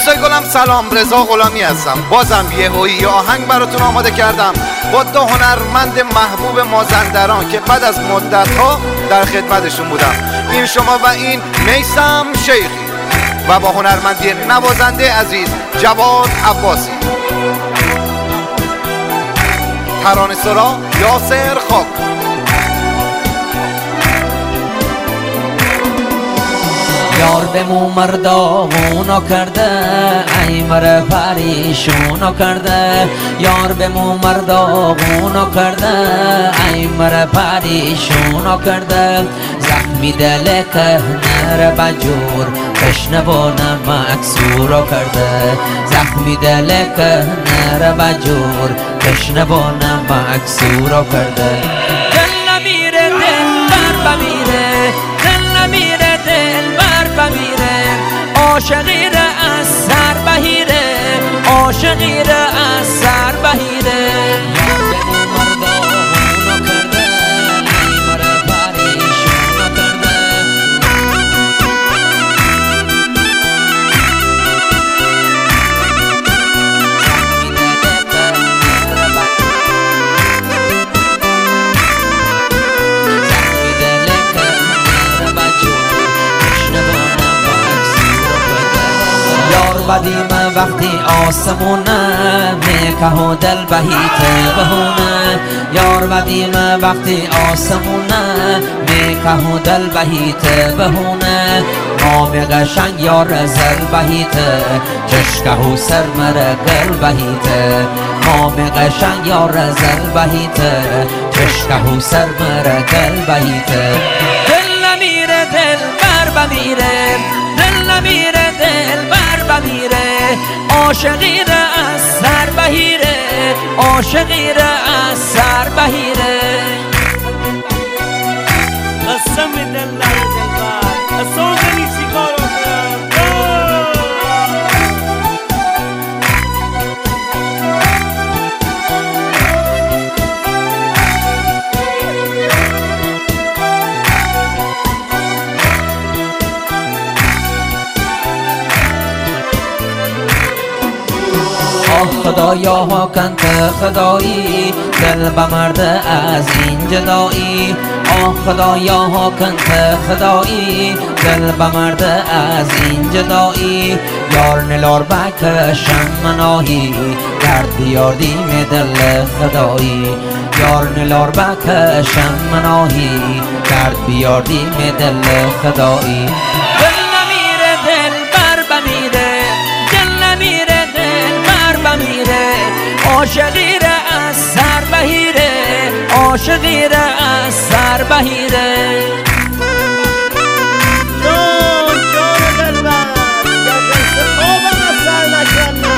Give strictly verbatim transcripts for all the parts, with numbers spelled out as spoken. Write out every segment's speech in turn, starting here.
دوستای گلم سلام، رضا غلامی هستم. بازم یه هویی آهنگ براتون آماده کردم با دو هنرمند محبوب مازندران که بعد از مدت ها در خدمتشون بودم. این شما و این میثم شیخی و با هنرمندی نوازنده عزیز جواد عباسی. ترانه سرا یاسر خاک. یار به مو مرداغونو کرده، ای مره پریشونو کرده. یار به مو مرداغونو کرده، ای مره پریشونو کرده. زخمی دل که نره بجور بشنوانه مکسورو کرده. زخمی دل که نره بجور بشنوانه مکسورو کرده. دل نمیره دل بر بمیره، دل نمیره دل بر بمیره. عاشقی را از سر بهیره، عاشقی را از سر بهیره. بدیم وقتی آسمونه میکه و دل بهیت بهونه. یار بدیم وقتی آسمونه میکه و دل بهیت بهونه. نام قشنگ یار زل بهیت چشکه و سر مره گل بهیت. نام قشنگ یار زل بهیت چشکه و سر مره گل بهیت. دل نمیره دل بر بمیره، دل نمیره دل بر بمیره. عاشقی را از سر بهیره، عاشقی را از سر بهیره. قسم دل نره دل بر اصلا نیسی کارو کنم. خدایا ها کنت خدایی دل بمرده از این جدایی. آه خدایا ها کنت خدایی دل بمرده از این جدایی. یار نلار بکشم مناهی گرد بیاردیم دل خدایی. یار نلار بکشم مناهی گرد بیاردیم دل خدایی. دل نمیره دل بر بمیره، دل نمیره دل بر بمیره. عاشقی را از سر بهیره، عاشقی را از سر بهیره. جان جان دلبر یا دست خوابم از سر نکنم.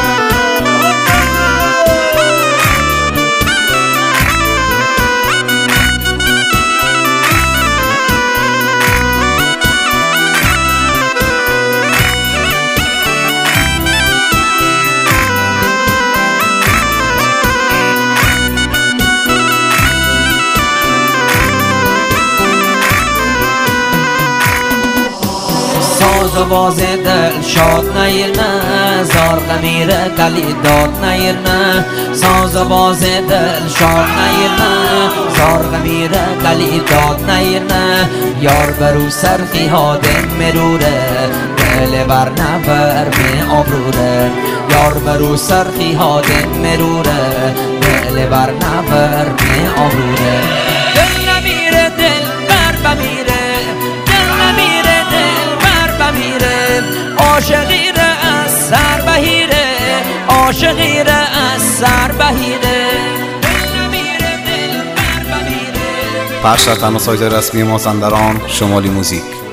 ساز و باز دل شاد نیرنه، زار غمیره گلی داد نیرنه. ساز و باز دل شاد نیرنه، زار غمیره گلی داد نیرنه. یار برو سرخی ها دن مروره، دل بر نبر می آبروره. یار برو سرخی ها دن مروره، دل بر نبر می آبروره. دل نمیره دل بر بمیره، دل نمیره دل بر بمیره. عاشقی را از سر بهیره، عاشقی را از سر بهیره. دل نمیره دل بر بمیره. پخش در تنها سایت رسمی مازندران شمالی موزیک.